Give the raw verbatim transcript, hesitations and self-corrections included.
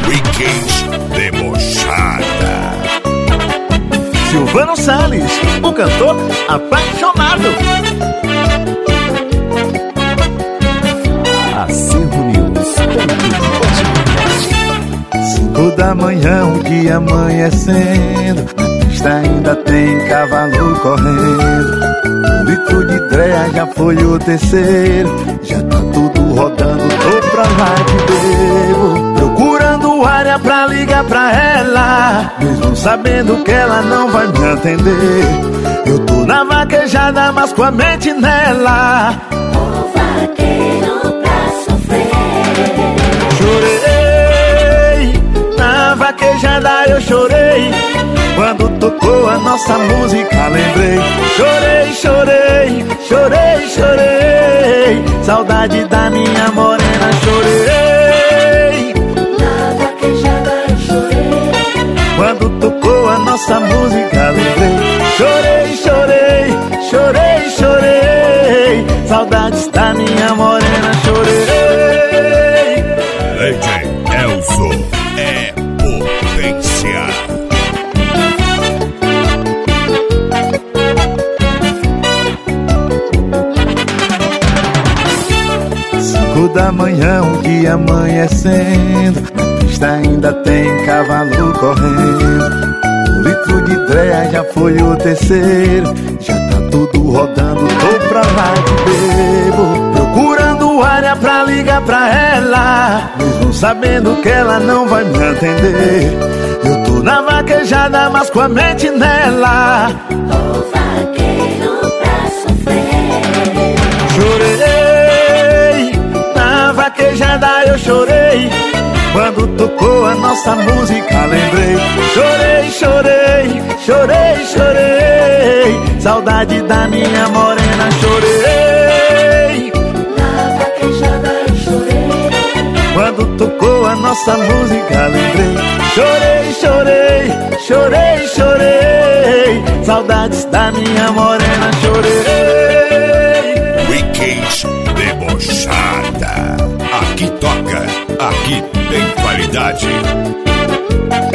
Weekend Debochada. Silvano Salles, o cantor apaixonado. Acervo News. Cinco da manhã, o dia amanhecendo, na pista ainda tem cavalo correndo. Um litro de dreia já foi o terceiro, já tá tudo rodando, tô pra lá de bebo. Procurando área pra ligar pra ela, mesmo sabendo que ela não vai me atender. Eu tô na vaquejada, mas com a mente nela. O vaqueiro pra sofrer. Chorei, na vaquejada eu chorei. Quando tocou a nossa música lembrei. Chorei, chorei, chorei, chorei. Saudade da minha morena, chorei. Na vaquejada eu chorei. Quando tocou a nossa música lembrei. Chorei, chorei, chorei, chorei. Saudades da minha morena, chorei. D J Elzo é potência. Cinco da manhã, um dia amanhecendo, na pista ainda tem cavalo correndo. Um litro de dreia já foi o terceiro, já tá tudo rodando, tô pra lá de bebo. Procurando área pra ligar pra ela, mesmo sabendo que ela não vai me atender. Eu tô na vaquejada, mas com a mente nela. O vaqueiro pra sofrer. Chorei, na vaquejada eu chorei. Quando tocou a nossa música lembrei. Chorei, chorei, chorei, chorei. Saudade da minha morena, chorei. Na vaquejada eu chorei. Quando tocou a nossa música lembrei. Chorei, chorei, chorei, chorei. Saudades da minha morena, chorei. Weekend Debochada. Aqui toca, aqui tem qualidade.